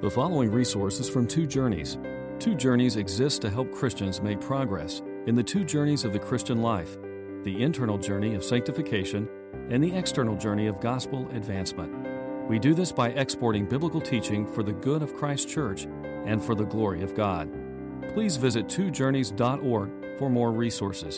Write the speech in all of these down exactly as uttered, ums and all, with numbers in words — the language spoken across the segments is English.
The following resource is from Two Journeys. Two Journeys exists to help Christians make progress in the two journeys of the Christian life, the internal journey of sanctification and the external journey of gospel advancement. We do this by exporting biblical teaching for the good of Christ's church and for the glory of God. Please visit two journeys dot org for more resources.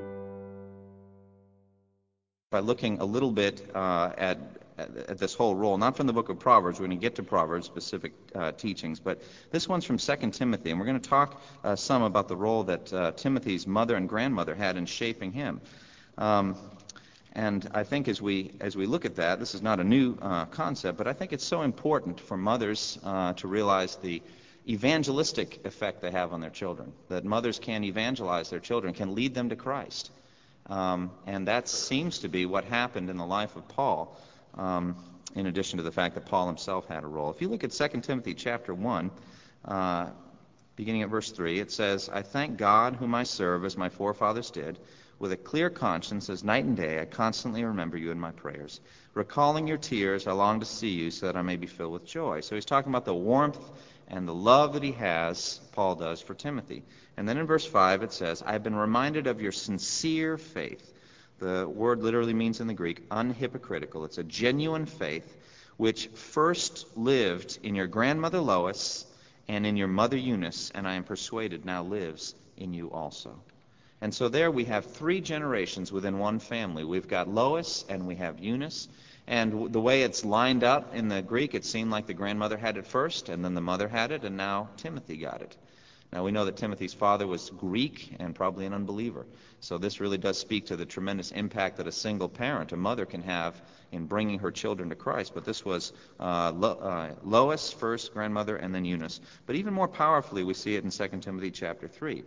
By looking a little bit uh, at, at this whole role, not from the book of Proverbs, we're going to get to Proverbs specific uh, teachings, but this one's from Second Timothy, and we're going to talk uh, some about the role that uh, Timothy's mother and grandmother had in shaping him. Um, and I think as we as we look at that, this is not a new uh, concept, but I think it's so important for mothers uh, to realize the evangelistic effect they have on their children, that mothers can evangelize their children, can lead them to Christ. Um, and that seems to be what happened in the life of Paul, um, in addition to the fact that Paul himself had a role. If you look at Second Timothy chapter one, uh, beginning at verse three, it says, I thank God whom I serve as my forefathers did. With a clear conscience, as night and day, I constantly remember you in my prayers. Recalling your tears, I long to see you so that I may be filled with joy. So he's talking about the warmth and the love that he has, Paul does, for Timothy. And then in verse five it says, I have been reminded of your sincere faith. The word literally means in the Greek, unhypocritical. It's a genuine faith which first lived in your grandmother Lois and in your mother Eunice, and I am persuaded now lives in you also. And so there we have three generations within one family. We've got Lois and we have Eunice. And the way it's lined up in the Greek, it seemed like the grandmother had it first, and then the mother had it, and now Timothy got it. Now we know that Timothy's father was Greek and probably an unbeliever. So this really does speak to the tremendous impact that a single parent, a mother, can have in bringing her children to Christ. But this was uh, Lo- uh, Lois first, grandmother, and then Eunice. But even more powerfully, we see it in Second Timothy chapter three.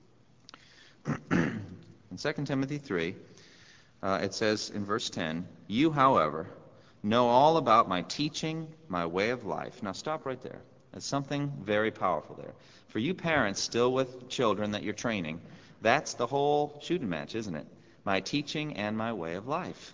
In Second Timothy three, uh, it says in verse ten, you, however, know all about my teaching, my way of life. Now stop right there. There's something very powerful there. For you parents still with children that you're training, that's the whole shooting match, isn't it? My teaching and my way of life.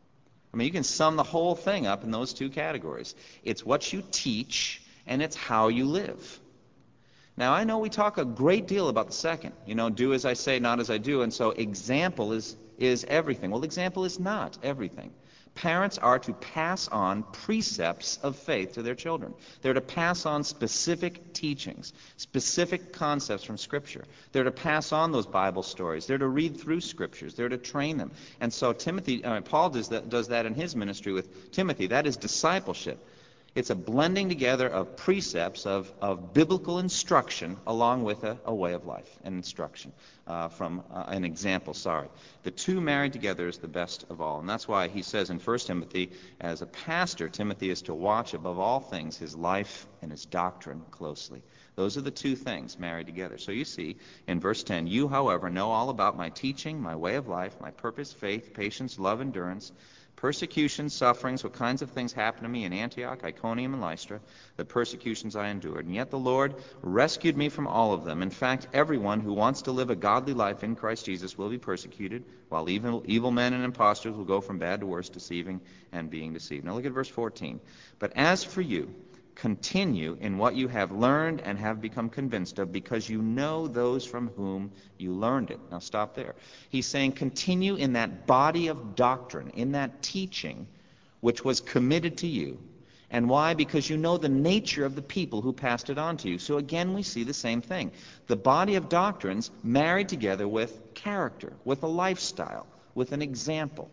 I mean, you can sum the whole thing up in those two categories. It's what you teach, and it's how you live. Now, I know we talk a great deal about the second. You know, do as I say, not as I do. And so example is, is everything. Well, example is not everything. Parents are to pass on precepts of faith to their children. They're to pass on specific teachings, specific concepts from Scripture. They're to pass on those Bible stories. They're to read through Scriptures. They're to train them. And so Timothy, uh, Paul does that, does that in his ministry with Timothy. That is discipleship. It's a blending together of precepts, of, of biblical instruction, along with a, a way of life and instruction uh, from uh, an example, sorry. The two married together is the best of all. And that's why he says in First Timothy, as a pastor, Timothy is to watch above all things his life and his doctrine closely. Those are the two things married together. So you see, in verse ten, you, however, know all about my teaching, my way of life, my purpose, faith, patience, love, endurance, persecution, sufferings, what kinds of things happened to me in Antioch, Iconium, and Lystra, the persecutions I endured. And yet the Lord rescued me from all of them. In fact, everyone who wants to live a godly life in Christ Jesus will be persecuted, while evil, evil men and impostors will go from bad to worse, deceiving and being deceived. Now look at verse fourteen. But as for you, continue in what you have learned and have become convinced of, because you know those from whom you learned it. Now stop there. He's saying continue in that body of doctrine, in that teaching which was committed to you. And why? Because you know the nature of the people who passed it on to you. So again, we see the same thing. The body of doctrines married together with character, with a lifestyle, with an example.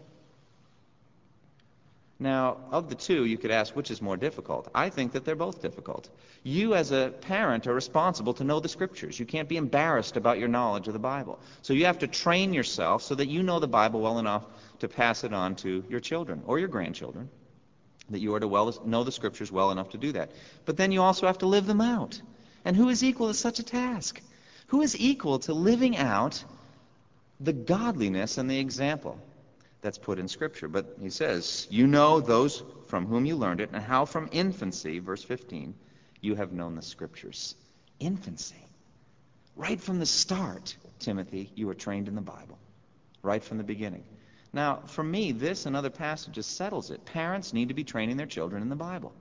Now, of the two, you could ask which is more difficult. I think that they're both difficult. You, as a parent, are responsible to know the Scriptures. You can't be embarrassed about your knowledge of the Bible. So you have to train yourself so that you know the Bible well enough to pass it on to your children or your grandchildren, that you are to well, know the Scriptures well enough to do that. But then you also have to live them out. And who is equal to such a task? Who is equal to living out the godliness and the example that's put in Scripture? But he says, you know those from whom you learned it, and how from infancy, verse fifteen, you have known the Scriptures. Infancy. Right from the start, Timothy, you were trained in the Bible. Right from the beginning. Now, for me, this and other passages settles it. Parents need to be training their children in the Bible.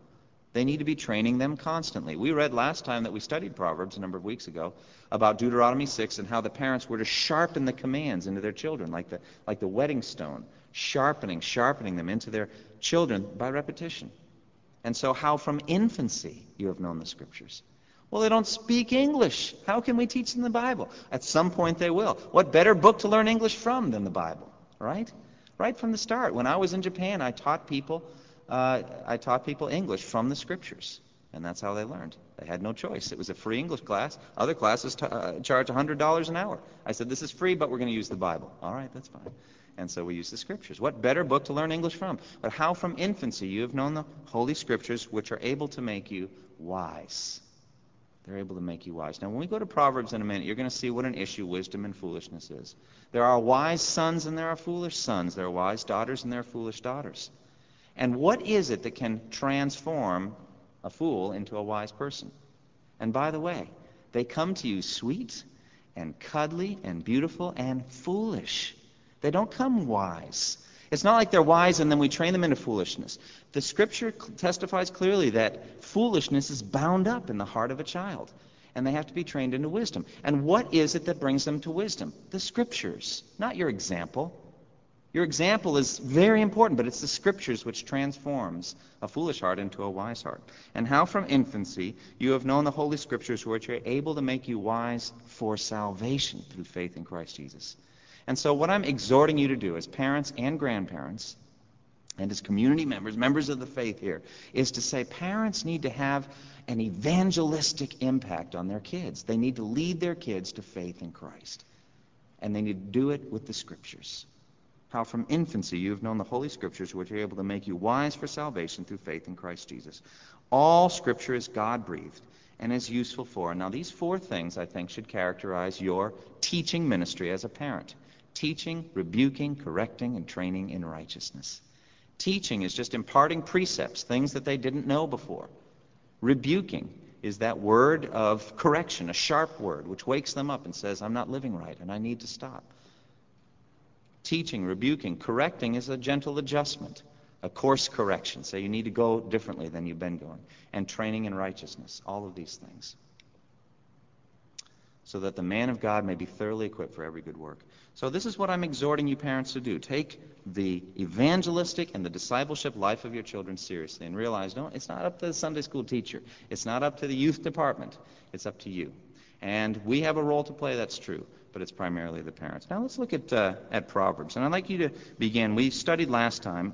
They need to be training them constantly. We read last time that we studied Proverbs a number of weeks ago about Deuteronomy six and how the parents were to sharpen the commands into their children, like the, like the whetting stone, sharpening, sharpening them into their children by repetition. And so how from infancy you have known the Scriptures. Well, they don't speak English. How can we teach them the Bible? At some point they will. What better book to learn English from than the Bible, right? Right from the start. When I was in Japan, I taught people Uh, I taught people English from the Scriptures, and that's how they learned. They had no choice. It was a free English class. Other classes t- uh, charge one hundred dollars an hour. I said, this is free, but we're going to use the Bible. All right, that's fine. And so we use the Scriptures. What better book to learn English from? But how from infancy you have known the Holy Scriptures, which are able to make you wise. They're able to make you wise. Now, when we go to Proverbs in a minute, you're going to see what an issue wisdom and foolishness is. There are wise sons and there are foolish sons. There are wise daughters and there are foolish daughters. And what is it that can transform a fool into a wise person? And by the way, they come to you sweet and cuddly and beautiful and foolish. They don't come wise. It's not like they're wise and then we train them into foolishness. The Scripture testifies clearly that foolishness is bound up in the heart of a child, and they have to be trained into wisdom. And what is it that brings them to wisdom? The Scriptures, not your example. Your example is very important, but it's the Scriptures which transforms a foolish heart into a wise heart. And how from infancy you have known the Holy Scriptures, which are able to make you wise for salvation through faith in Christ Jesus. And so what I'm exhorting you to do as parents and grandparents, and as community members, members of the faith here, is to say parents need to have an evangelistic impact on their kids. They need to lead their kids to faith in Christ. And they need to do it with the Scriptures. How from infancy you have known the Holy Scriptures, which are able to make you wise for salvation through faith in Christ Jesus. All Scripture is God-breathed and is useful for. Now, these four things, I think, should characterize your teaching ministry as a parent. Teaching, rebuking, correcting, and training in righteousness. Teaching is just imparting precepts, things that they didn't know before. Rebuking is that word of correction, a sharp word, which wakes them up and says, I'm not living right and I need to stop. Teaching, rebuking, correcting is a gentle adjustment, a course correction. Say you need to go differently than you've been going. And training in righteousness, all of these things. So that the man of God may be thoroughly equipped for every good work. So this is what I'm exhorting you parents to do. Take the evangelistic and the discipleship life of your children seriously and realize, no, it's not up to the Sunday school teacher. It's not up to the youth department. It's up to you. And we have a role to play, that's true, but it's primarily the parents. Now let's look at uh, at Proverbs. And I'd like you to begin. We studied last time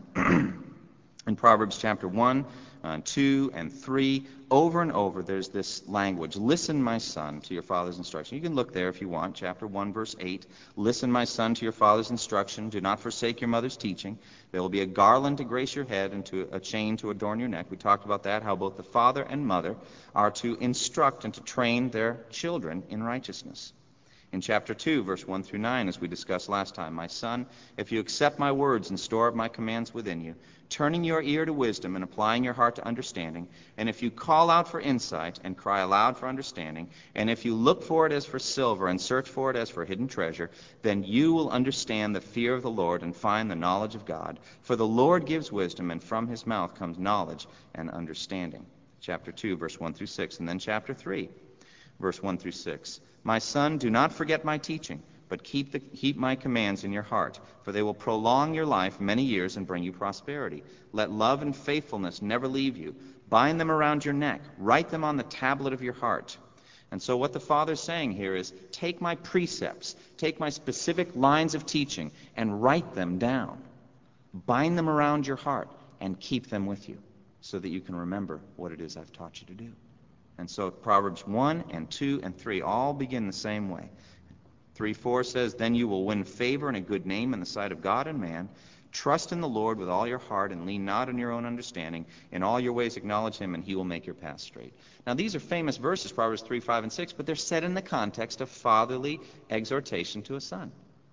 in Proverbs chapter one, uh, two, and three. Over and over there's this language. Listen, my son, to your father's instruction. You can look there if you want. Chapter one, verse eight. Listen, my son, to your father's instruction. Do not forsake your mother's teaching. There will be a garland to grace your head and to a chain to adorn your neck. We talked about that, how both the father and mother are to instruct and to train their children in righteousness. In chapter two, verse one through nine, as we discussed last time, my son, if you accept my words and store up my commands within you, turning your ear to wisdom and applying your heart to understanding, and if you call out for insight and cry aloud for understanding, and if you look for it as for silver and search for it as for hidden treasure, then you will understand the fear of the Lord and find the knowledge of God. For the Lord gives wisdom, and from his mouth comes knowledge and understanding. Chapter two, verse one through six, and then chapter three, verse one through six. My son, do not forget my teaching, but keep, the, keep my commands in your heart, for they will prolong your life many years and bring you prosperity. Let love and faithfulness never leave you. Bind them around your neck. Write them on the tablet of your heart. And so what the Father's saying here is, take my precepts, take my specific lines of teaching, and write them down. Bind them around your heart and keep them with you so that you can remember what it is I've taught you to do. And so Proverbs one and two and three all begin the same way. three four says, then you will win favor and a good name in the sight of God and man. Trust in the Lord with all your heart and lean not on your own understanding. In all your ways acknowledge him and he will make your path straight. Now these are famous verses, Proverbs three, five, and six, but they're set in the context of fatherly exhortation to a son.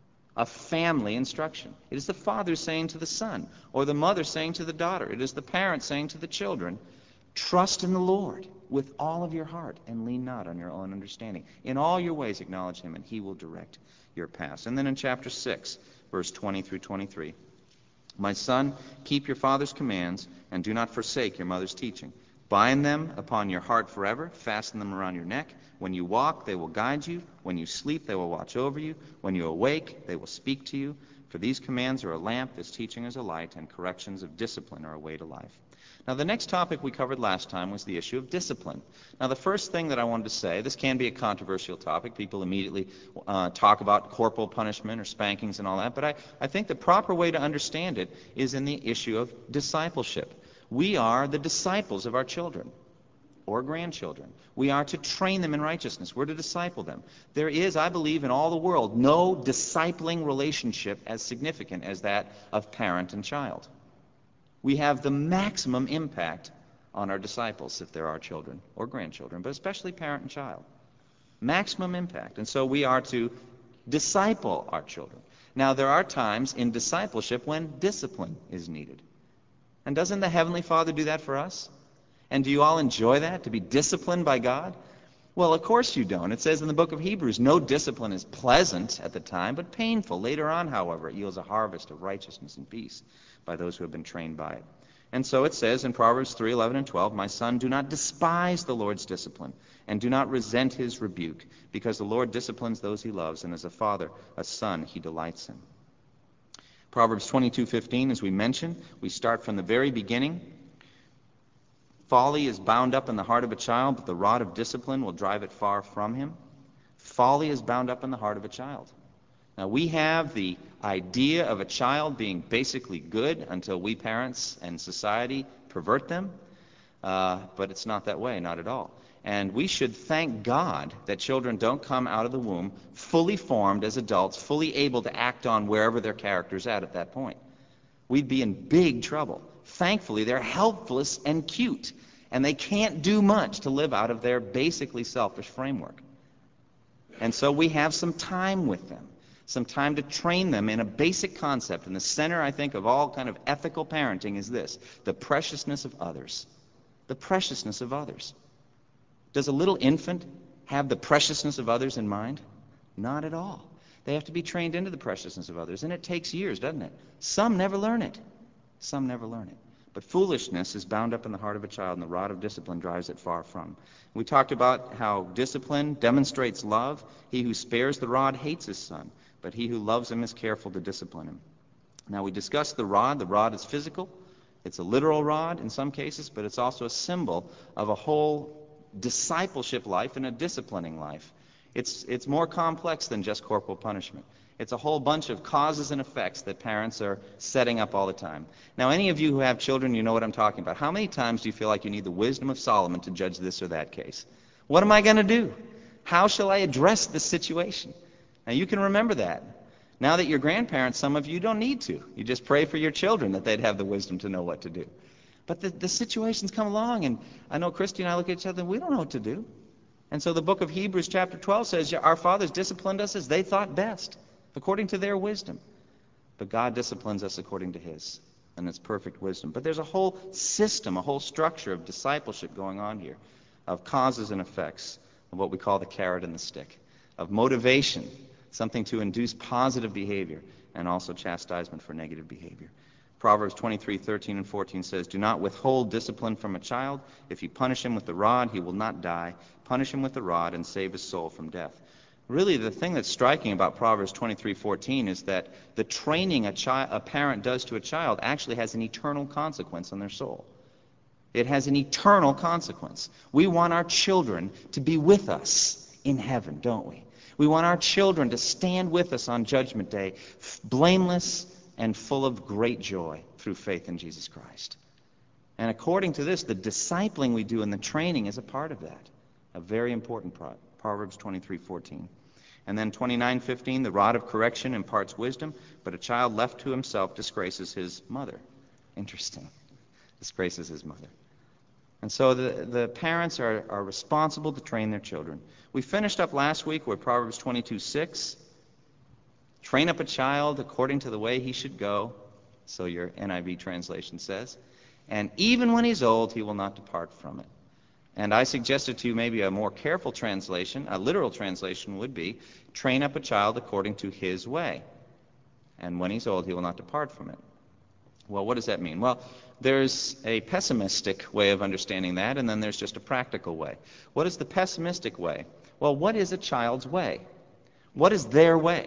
A family instruction. It is the father saying to the son, or the mother saying to the daughter. It is the parent saying to the children, trust in the Lord with all of your heart and lean not on your own understanding. In all your ways acknowledge him and he will direct your paths. And then in chapter six, verse twenty through twenty-three, my son, keep your father's commands and do not forsake your mother's teaching. Bind them upon your heart forever. Fasten them around your neck. When you walk, they will guide you. When you sleep, they will watch over you. When you awake, they will speak to you. For these commands are a lamp, this teaching is a light, and corrections of discipline are a way to life. Now, the next topic we covered last time was the issue of discipline. Now, the first thing that I wanted to say, this can be a controversial topic. People immediately uh, talk about corporal punishment or spankings and all that. But I, I think the proper way to understand it is in the issue of discipleship. We are the disciples of our children or grandchildren. We are to train them in righteousness. We're to disciple them. There is, I believe, in all the world, no discipling relationship as significant as that of parent and child. We have the maximum impact on our disciples if they're our children or grandchildren, but especially parent and child. Maximum impact. And so we are to disciple our children. Now, there are times in discipleship when discipline is needed. And doesn't the Heavenly Father do that for us? And do you all enjoy that, to be disciplined by God? Well, of course you don't. It says in the book of Hebrews, no discipline is pleasant at the time, but painful. Later on, however, it yields a harvest of righteousness and peace by those who have been trained by it. And so it says in Proverbs three, eleven, and twelve, my son, do not despise the Lord's discipline, and do not resent his rebuke, because the Lord disciplines those he loves, and as a father, a son he delights in. Proverbs twenty-two fifteen, as we mentioned, we start from the very beginning. Folly is bound up in the heart of a child, but the rod of discipline will drive it far from him. Folly is bound up in the heart of a child. Now, we have the idea of a child being basically good until we parents and society pervert them, uh, but it's not that way, not at all. And we should thank God that children don't come out of the womb fully formed as adults, fully able to act on wherever their character's at at that point. We'd be in big trouble. Thankfully, they're helpless and cute, and they can't do much to live out of their basically selfish framework. And so we have some time with them, some time to train them in a basic concept. And the center, I think, of all kind of ethical parenting is this: the preciousness of others. The preciousness of others. Does a little infant have the preciousness of others in mind? Not at all. They have to be trained into the preciousness of others, and it takes years, doesn't it? Some never learn it. Some never learn it. But foolishness is bound up in the heart of a child, and the rod of discipline drives it far from. We talked about how discipline demonstrates love. He who spares the rod hates his son, but he who loves him is careful to discipline him. Now, we discussed the rod. The rod is physical. It's a literal rod in some cases, but it's also a symbol of a whole discipleship life and a disciplining life. It's, it's more complex than just corporal punishment. It's a whole bunch of causes and effects that parents are setting up all the time. Now, any of you who have children, you know what I'm talking about. How many times do you feel like you need the wisdom of Solomon to judge this or that case? What am I going to do? How shall I address this situation? Now, you can remember that. Now that you're grandparents, some of you don't need to. You just pray for your children that they'd have the wisdom to know what to do. But the, the situations come along, and I know Christy and I look at each other and we don't know what to do. And so the book of Hebrews chapter twelve says, our fathers disciplined us as they thought best, according to their wisdom. But God disciplines us according to his, and it's perfect wisdom. But there's a whole system, a whole structure of discipleship going on here, of causes and effects, of what we call the carrot and the stick, of motivation, something to induce positive behavior, and also chastisement for negative behavior. Proverbs twenty-three, thirteen, and fourteen says, do not withhold discipline from a child. If you punish him with the rod, he will not die. Punish him with the rod and save his soul from death. Really, the thing that's striking about Proverbs twenty-three, fourteen is that the training a, chi- a parent does to a child actually has an eternal consequence on their soul. It has an eternal consequence. We want our children to be with us in heaven, don't we? We want our children to stand with us on Judgment Day, blameless and full of great joy through faith in Jesus Christ. And according to this, the discipling we do and the training is a part of that. A very important part. Proverbs twenty-three, fourteen. And then twenty-nine, fifteen, the rod of correction imparts wisdom, but a child left to himself disgraces his mother. Interesting. Disgraces his mother. And so the, the parents are, are responsible to train their children. We finished up last week with Proverbs twenty-two, six. Train up a child according to the way he should go, so your N I V translation says. And even when he's old, he will not depart from it. And I suggested to you maybe a more careful translation, a literal translation would be, train up a child according to his way. And when he's old, he will not depart from it. Well, what does that mean? Well, there's a pessimistic way of understanding that, and then there's just a practical way. What is the pessimistic way? Well, what is a child's way? What is their way?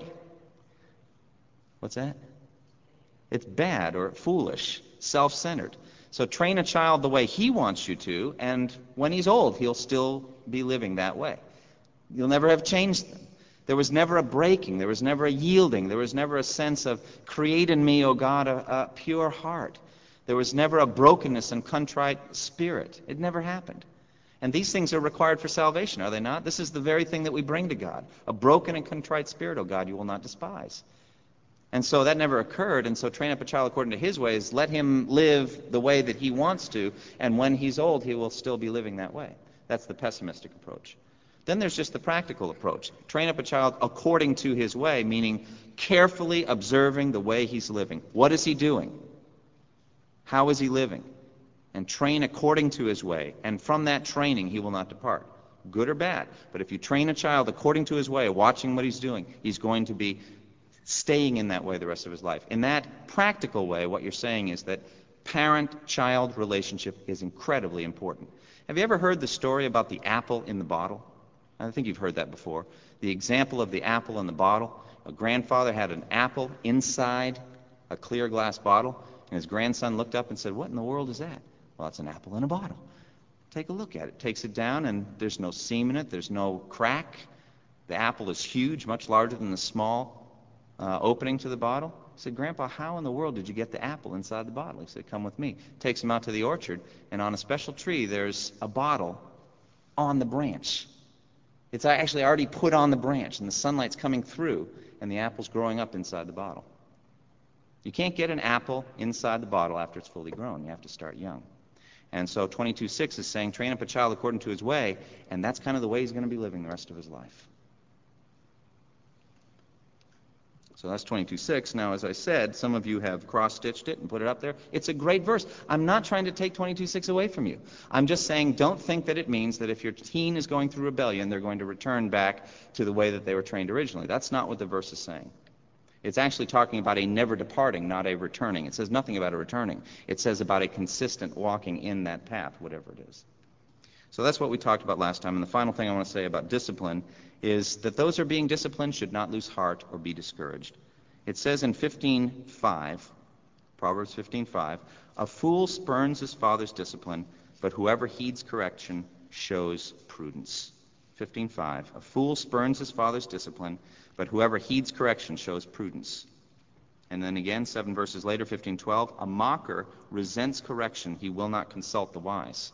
What's that? It's bad or foolish, self-centered. So train a child the way he wants you to, and when he's old, he'll still be living that way. You'll never have changed them. There was never a breaking. There was never a yielding. There was never a sense of, create in me, O God, a, a pure heart. There was never a brokenness and contrite spirit. It never happened. And these things are required for salvation, are they not? This is the very thing that we bring to God. A broken and contrite spirit, O God, you will not despise. And so that never occurred, and so train up a child according to his ways. Let him live the way that he wants to, and when he's old, he will still be living that way. That's the pessimistic approach. Then there's just the practical approach. Train up a child according to his way, meaning carefully observing the way he's living. What is he doing? How is he living? And train according to his way. And from that training, he will not depart, good or bad. But if you train a child according to his way, watching what he's doing, he's going to be staying in that way the rest of his life. In that practical way, what you're saying is that parent-child relationship is incredibly important. Have you ever heard the story about the apple in the bottle? I think you've heard that before. The example of the apple in the bottle. A grandfather had an apple inside a clear glass bottle, and his grandson looked up and said, "What in the world is that?" "Well, it's an apple in a bottle." Take a look at it. Takes it down, and there's no seam in it. There's no crack. The apple is huge, much larger than the small uh, opening to the bottle. He said, "Grandpa, how in the world did you get the apple inside the bottle?" He said, "Come with me." Takes him out to the orchard, and on a special tree, there's a bottle on the branch. It's actually already put on the branch, and the sunlight's coming through, and the apple's growing up inside the bottle. You can't get an apple inside the bottle after it's fully grown. You have to start young. And so twenty-two six is saying, train up a child according to his way, and that's kind of the way he's going to be living the rest of his life. So that's twenty-two six. Now, as I said, some of you have cross-stitched it and put it up there. It's a great verse. I'm not trying to take twenty-two six away from you. I'm just saying don't think that it means that if your teen is going through rebellion, they're going to return back to the way that they were trained originally. That's not what the verse is saying. It's actually talking about a never departing, not a returning. It says nothing about a returning. It says about a consistent walking in that path, whatever it is. So that's what we talked about last time. And the final thing I want to say about discipline is that those who are being disciplined should not lose heart or be discouraged. It says in fifteen five, Proverbs fifteen five, "A fool spurns his father's discipline, but whoever heeds correction shows prudence." fifteen five, "A fool spurns his father's discipline, but whoever heeds correction shows prudence." And then again, seven verses later, fifteen twelve, "A mocker resents correction, he will not consult the wise."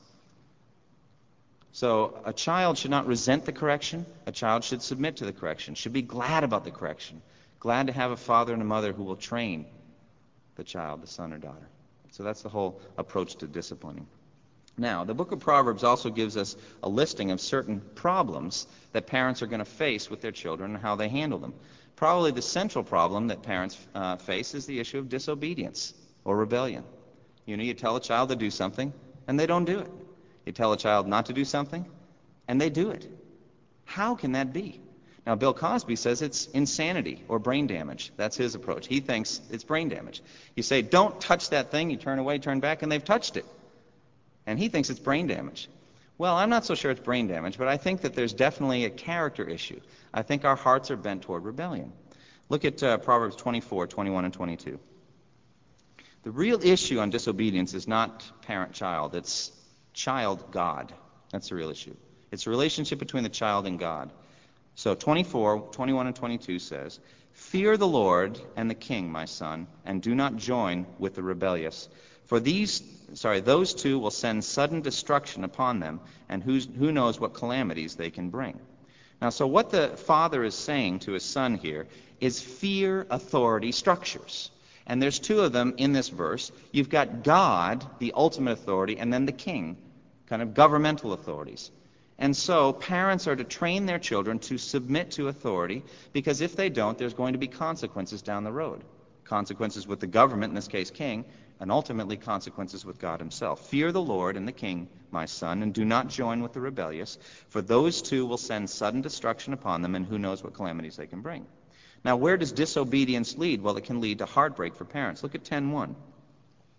So a child should not resent the correction. A child should submit to the correction, should be glad about the correction, glad to have a father and a mother who will train the child, the son or daughter. So that's the whole approach to disciplining. Now, the book of Proverbs also gives us a listing of certain problems that parents are going to face with their children and how they handle them. Probably the central problem that parents uh, face is the issue of disobedience or rebellion. You know, you tell a child to do something, and they don't do it. You tell a child not to do something, and they do it. How can that be? Now, Bill Cosby says it's insanity or brain damage. That's his approach. He thinks it's brain damage. You say, "Don't touch that thing," you turn away, turn back, and they've touched it. And he thinks it's brain damage. Well, I'm not so sure it's brain damage, but I think that there's definitely a character issue. I think our hearts are bent toward rebellion. Look at uh, Proverbs twenty-four, twenty-one, and twenty-two. The real issue on disobedience is not parent-child. It's child-God. That's the real issue. It's a relationship between the child and God. So twenty-four, twenty-one, and twenty-two says, "Fear the Lord and the king, my son, and do not join with the rebellious. For these, sorry, those two will send sudden destruction upon them, and who's, who knows what calamities they can bring." Now, so what the father is saying to his son here is fear authority structures. And there's two of them in this verse. You've got God, the ultimate authority, and then the king, kind of governmental authorities. And so parents are to train their children to submit to authority, because if they don't, there's going to be consequences down the road. Consequences with the government, in this case king, and ultimately consequences with God himself. "Fear the Lord and the king, my son, and do not join with the rebellious, for those two will send sudden destruction upon them, and who knows what calamities they can bring." Now, where does disobedience lead? Well, it can lead to heartbreak for parents. Look at ten one.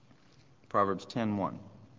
Proverbs ten one.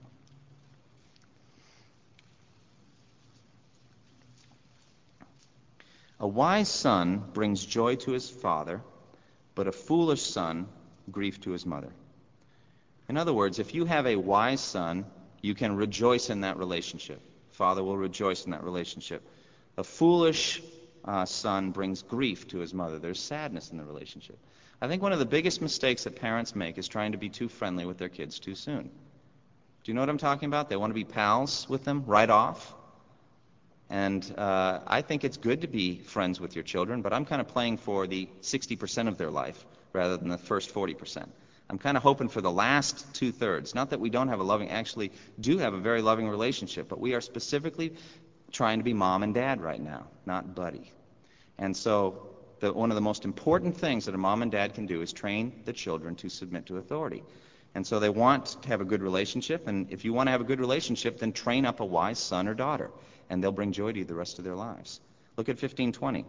A wise son brings joy to his father, but a foolish son grief to his mother. In other words, if you have a wise son, you can rejoice in that relationship. Father will rejoice in that relationship. A foolish uh, son brings grief to his mother. There's sadness in the relationship. I think one of the biggest mistakes that parents make is trying to be too friendly with their kids too soon. Do you know what I'm talking about? They want to be pals with them right off. And uh, I think it's good to be friends with your children, but I'm kind of playing for the sixty percent of their life rather than the first forty percent. I'm kind of hoping for the last two-thirds. Not that we don't have a loving, actually do have a very loving relationship, but we are specifically trying to be mom and dad right now, not buddy. And so the, one of the most important things that a mom and dad can do is train the children to submit to authority. And so they want to have a good relationship, and if you want to have a good relationship, then train up a wise son or daughter, and they'll bring joy to you the rest of their lives. Look at fifteen twenty.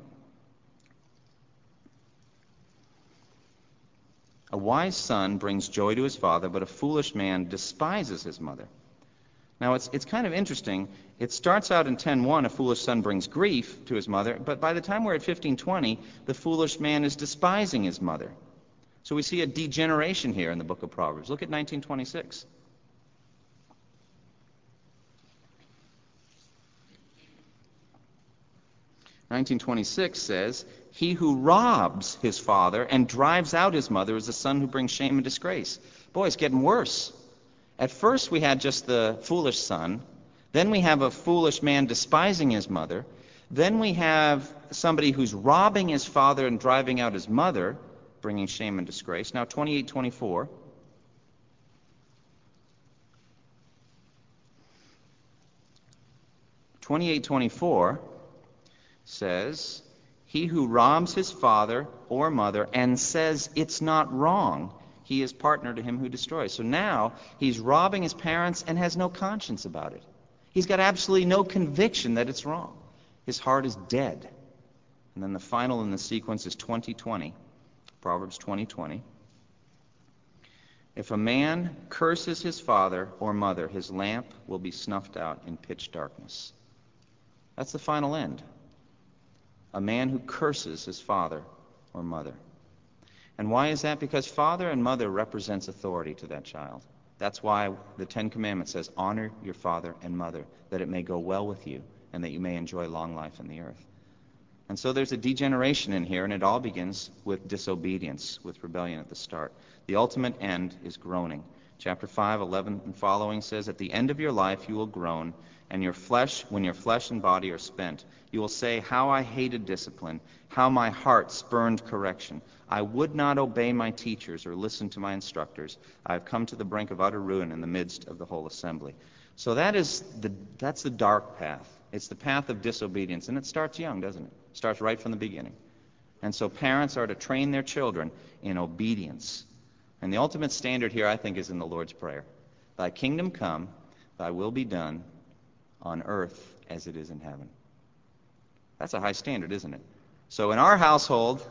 A wise son brings joy to his father, but a foolish man despises his mother. Now, it's it's kind of interesting. It starts out in ten one, a foolish son brings grief to his mother, but by the time we're at fifteen twenty, the foolish man is despising his mother. So we see a degeneration here in the book of Proverbs. Look at nineteen twenty-six. nineteen twenty-six says, "He who robs his father and drives out his mother is a son who brings shame and disgrace." Boy, it's getting worse. At first we had just the foolish son. Then we have a foolish man despising his mother. Then we have somebody who's robbing his father and driving out his mother, bringing shame and disgrace. Now twenty-eight twenty-four. twenty-eight twenty-four says, "He who robs his father or mother and says it's not wrong, he is partner to him who destroys." So now he's robbing his parents and has no conscience about it. He's got absolutely no conviction that it's wrong. His heart is dead. And then the final in the sequence is twenty twenty, Proverbs twenty twenty. "If a man curses his father or mother, his lamp will be snuffed out in pitch darkness." That's the final end. A man who curses his father or mother. And why is that? Because father and mother represents authority to that child. That's why the Ten Commandments says, "Honor your father and mother, that it may go well with you, and that you may enjoy long life in the earth." And so there's a degeneration in here, and it all begins with disobedience, with rebellion at the start. The ultimate end is groaning. Chapter five, eleven and following says, "At the end of your life you will groan, and your flesh, when your flesh and body are spent, you will say, 'How I hated discipline, how my heart spurned correction. I would not obey my teachers or listen to my instructors. I have come to the brink of utter ruin in the midst of the whole assembly.'" So that is the that's the dark path. It's the path of disobedience, and it starts young, doesn't it? It starts right from the beginning. And so parents are to train their children in obedience. And the ultimate standard here, I think, is in the Lord's Prayer. "Thy kingdom come, thy will be done on earth as it is in heaven." That's a high standard, isn't it? So in our household,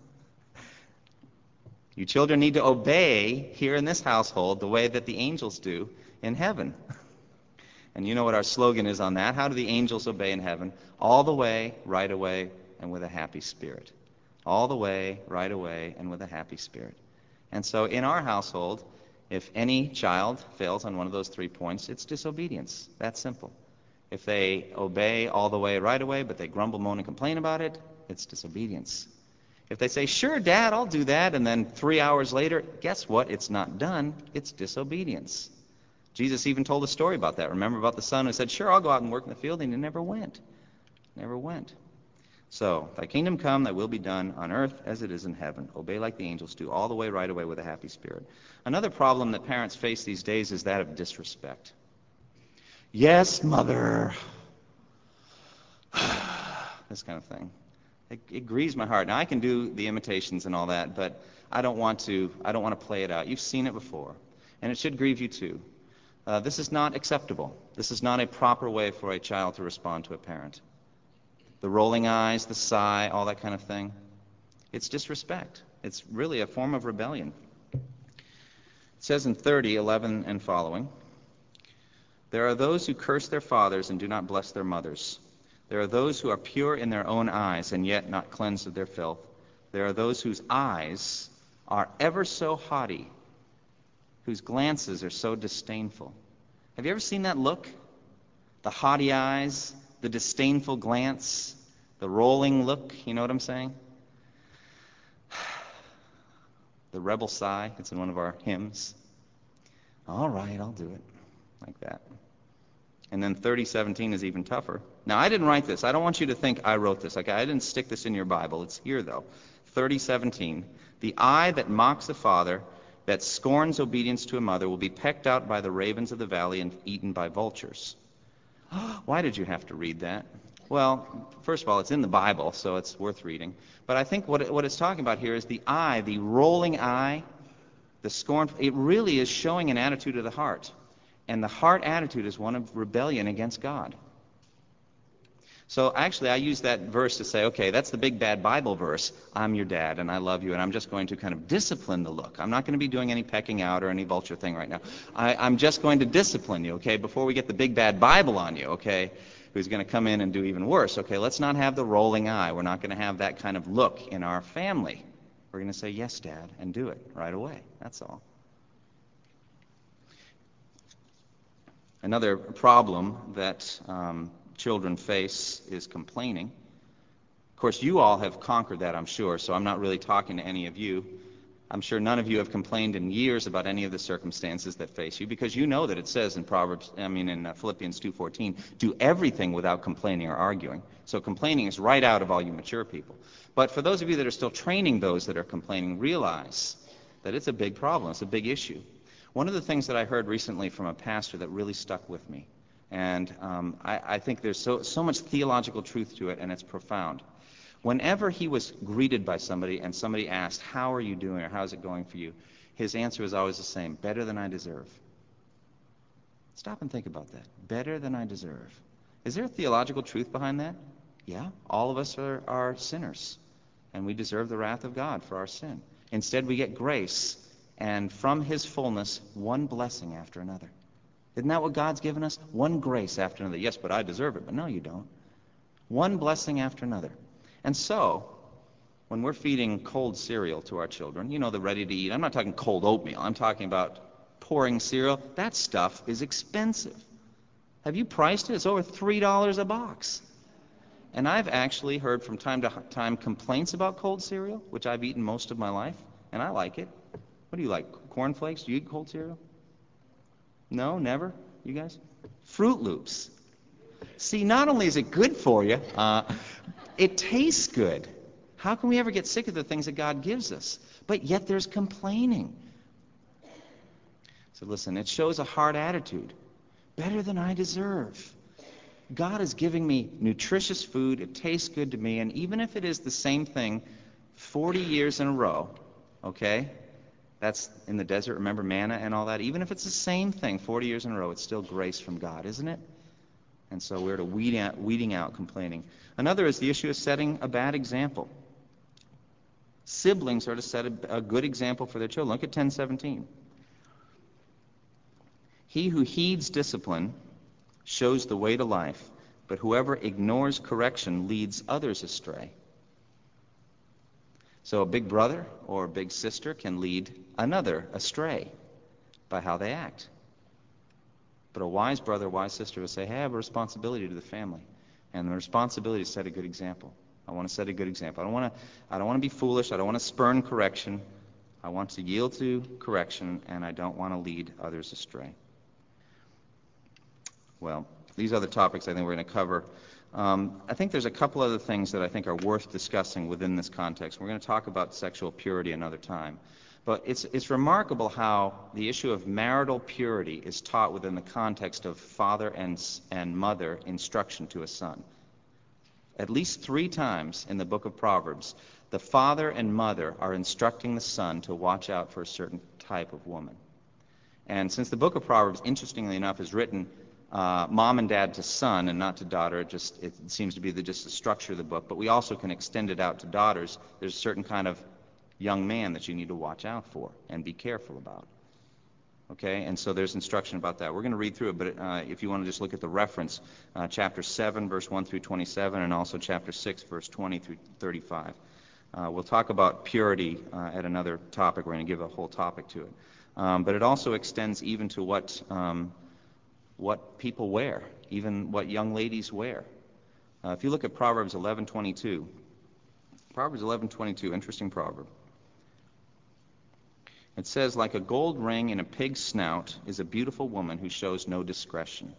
you children need to obey here in this household the way that the angels do in heaven. And you know what our slogan is on that? How do the angels obey in heaven? All the way, right away, and with a happy spirit. All the way, right away, and with a happy spirit. And so in our household, if any child fails on one of those three points, it's disobedience. That's simple. If they obey all the way, right away, but they grumble, moan, and complain about it, it's disobedience. If they say, "Sure, Dad, I'll do that," and then three hours later, guess what? It's not done. It's disobedience. Jesus even told a story about that. Remember about the son who said, "Sure, I'll go out and work in the field," and he never went. Never went. So, "Thy kingdom come, thy will be done on earth as it is in heaven." Obey like the angels do, all the way, right away, with a happy spirit. Another problem that parents face these days is that of disrespect. "Yes, mother." This kind of thing. It, it grieves my heart. Now, I can do the imitations and all that, but I don't want to. I don't want to play it out. You've seen it before, and it should grieve you too. Uh, this is not acceptable. This is not a proper way for a child to respond to a parent. The rolling eyes, the sigh, all that kind of thing. It's disrespect. It's really a form of rebellion. It says in thirty, eleven and following, there are those who curse their fathers and do not bless their mothers. There are those who are pure in their own eyes and yet not cleansed of their filth. There are those whose eyes are ever so haughty, whose glances are so disdainful. Have you ever seen that look? The haughty eyes, the disdainful glance, the rolling look, you know what I'm saying? The rebel sigh, it's in one of our hymns. All right, I'll do it. Like that. And then thirty seventeen is even tougher. Now, I didn't write this. I don't want you to think I wrote this. Okay, I didn't stick this in your Bible. It's here, though. thirty seventeen. The eye that mocks a father, that scorns obedience to a mother, will be pecked out by the ravens of the valley and eaten by vultures. Why did you have to read that? Well, first of all, it's in the Bible, so it's worth reading. But I think what, it, what it's talking about here is the eye, the rolling eye, the scorn. It really is showing an attitude of the heart. And the heart attitude is one of rebellion against God. So actually, I use that verse to say, okay, that's the big bad Bible verse. I'm your dad, and I love you, and I'm just going to kind of discipline the look. I'm not going to be doing any pecking out or any vulture thing right now. I, I'm just going to discipline you, okay, before we get the big bad Bible on you, okay, who's going to come in and do even worse. Okay, let's not have the rolling eye. We're not going to have that kind of look in our family. We're going to say, yes, Dad, and do it right away. That's all. Another problem that um, children face is complaining. Of course, you all have conquered that, I'm sure, so I'm not really talking to any of you. I'm sure none of you have complained in years about any of the circumstances that face you, because you know that it says in Proverbs, I mean in uh, Philippians two fourteen, do everything without complaining or arguing. So complaining is right out of all you mature people. But for those of you that are still training those that are complaining, realize that it's a big problem, it's a big issue. One of the things that I heard recently from a pastor that really stuck with me, and um, I, I think there's so, so much theological truth to it, and it's profound. Whenever he was greeted by somebody and somebody asked, how are you doing, or how's it going for you, his answer was always the same, better than I deserve. Stop and think about that. Better than I deserve. Is there a theological truth behind that? Yeah, all of us are, are sinners, and we deserve the wrath of God for our sin. Instead, we get grace, and from his fullness, one blessing after another. Isn't that what God's given us? One grace after another. Yes, but I deserve it. But no, you don't. One blessing after another. And so, when we're feeding cold cereal to our children, you know, the ready-to-eat, I'm not talking cold oatmeal. I'm talking about pouring cereal. That stuff is expensive. Have you priced it? It's over three dollars a box. And I've actually heard from time to time complaints about cold cereal, which I've eaten most of my life, and I like it. What do you like? Cornflakes? Do you eat cold cereal? No, never? You guys? Fruit Loops. See, not only is it good for you, uh, it tastes good. How can we ever get sick of the things that God gives us? But yet there's complaining. So listen, it shows a hard attitude. Better than I deserve. God is giving me nutritious food. It tastes good to me. And even if it is the same thing forty years in a row, okay? That's in the desert, remember manna and all that? Even if it's the same thing forty years in a row, it's still grace from God, isn't it? And so we're to weed out, weeding out complaining. Another is the issue of setting a bad example. Siblings are to set a, a good example for their children. Look at ten seventeen. He who heeds discipline shows the way to life, but whoever ignores correction leads others astray. So a big brother or a big sister can lead another astray by how they act. But a wise brother, a wise sister will say, hey, I have a responsibility to the family. And the responsibility is to set a good example. I want to set a good example. I don't want to, I don't want to be foolish. I don't want to spurn correction. I want to yield to correction, and I don't want to lead others astray. Well, these other topics I think we're going to cover. Um, I think there's a couple other things that I think are worth discussing within this context. We're going to talk about sexual purity another time. But it's, it's remarkable how the issue of marital purity is taught within the context of father and, and mother instruction to a son. At least three times in the book of Proverbs, the father and mother are instructing the son to watch out for a certain type of woman. And since the book of Proverbs, interestingly enough, is written uh, mom and dad to son and not to daughter, it just it seems to be the, just the structure of the book, but we also can extend it out to daughters. There's a certain kind of young man that you need to watch out for and be careful about. Okay, and so there's instruction about that. We're going to read through it, but uh, if you want to just look at the reference, uh, chapter seven, verse one through twenty-seven, and also chapter six, verse twenty through thirty-five. Uh, we'll talk about purity uh, at another topic. We're going to give a whole topic to it. Um, but it also extends even to what um, what people wear, even what young ladies wear. Uh, if you look at Proverbs eleven twenty-two, Proverbs eleven twenty-two, interesting proverb. It says, like a gold ring in a pig's snout is a beautiful woman who shows no discretion.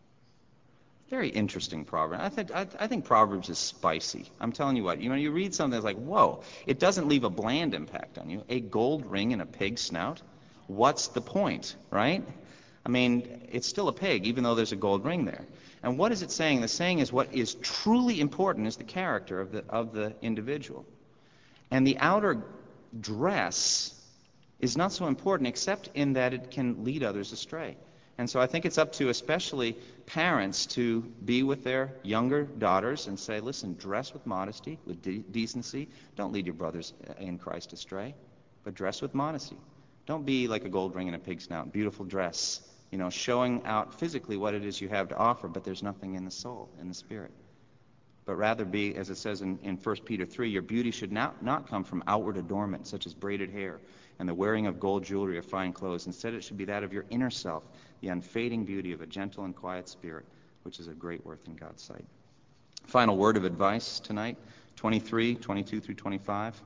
Very interesting proverb. I think I, I think Proverbs is spicy. I'm telling you what, you know, you read something that's like, whoa, it doesn't leave a bland impact on you. A gold ring in a pig's snout? What's the point, right? I mean, it's still a pig, even though there's a gold ring there. And what is it saying? The saying is what is truly important is the character of the of the individual. And the outer dress is not so important except in that it can lead others astray. And so I think it's up to especially parents to be with their younger daughters and say, listen, dress with modesty, with de- decency. Don't lead your brothers in Christ astray, but dress with modesty. Don't be like a gold ring in a pig's snout, beautiful dress, you know, showing out physically what it is you have to offer, but there's nothing in the soul, in the spirit. But rather be, as it says in, in First Peter three, your beauty should not, not come from outward adornment, such as braided hair and the wearing of gold jewelry or fine clothes. Instead, it should be that of your inner self, the unfading beauty of a gentle and quiet spirit, which is of great worth in God's sight. Final word of advice tonight, twenty-three, twenty-two through twenty-five.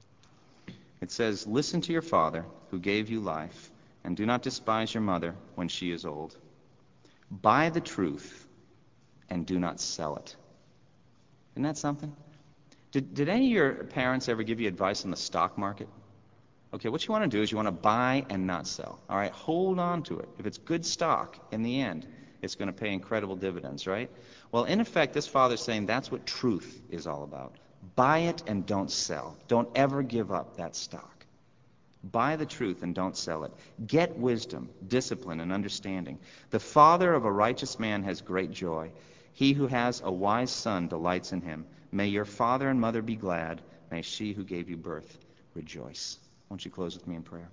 It says, listen to your father who gave you life, and do not despise your mother when she is old. Buy the truth and do not sell it. Isn't that something? Did, did any of your parents ever give you advice on the stock market? Okay, what you want to do is you want to buy and not sell. All right, hold on to it. If it's good stock, in the end, it's going to pay incredible dividends, right? Well, in effect, this father's saying that's what truth is all about. Buy it and don't sell. Don't ever give up that stock. Buy the truth and don't sell it. Get wisdom, discipline, and understanding. The father of a righteous man has great joy. He who has a wise son delights in him. May your father and mother be glad. May she who gave you birth rejoice. Won't you close with me in prayer?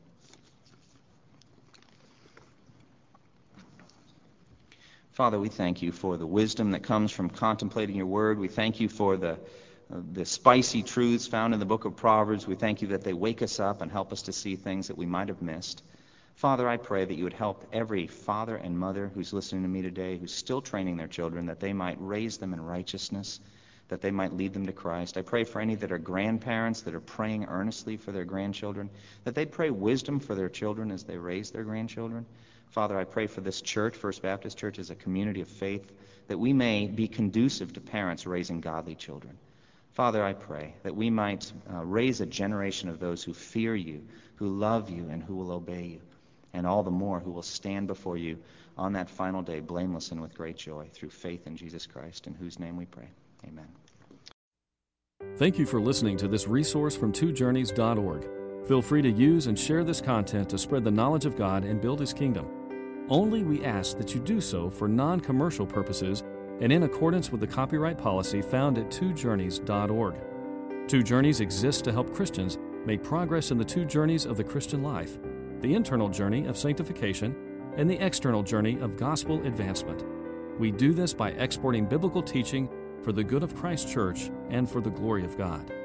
Father, we thank you for the wisdom that comes from contemplating your word. We thank you for the uh, the spicy truths found in the book of Proverbs. We thank you that they wake us up and help us to see things that we might have missed. Father, I pray that you would help every father and mother who's listening to me today, who's still training their children, that they might raise them in righteousness, that they might lead them to Christ. I pray for any that are grandparents that are praying earnestly for their grandchildren, that they'd pray wisdom for their children as they raise their grandchildren. Father, I pray for this church, First Baptist Church, as a community of faith, that we may be conducive to parents raising godly children. Father, I pray that we might uh, raise a generation of those who fear you, who love you, and who will obey you, and all the more who will stand before you on that final day, blameless and with great joy, through faith in Jesus Christ, in whose name we pray. Amen. Thank you for listening to this resource from two journeys dot org. Feel free to use and share this content to spread the knowledge of God and build His kingdom. Only we ask that you do so for non-commercial purposes and in accordance with the copyright policy found at two journeys dot org. Two Journeys exists to help Christians make progress in the two journeys of the Christian life, the internal journey of sanctification and the external journey of gospel advancement. We do this by exporting biblical teaching for the good of Christ's church and for the glory of God.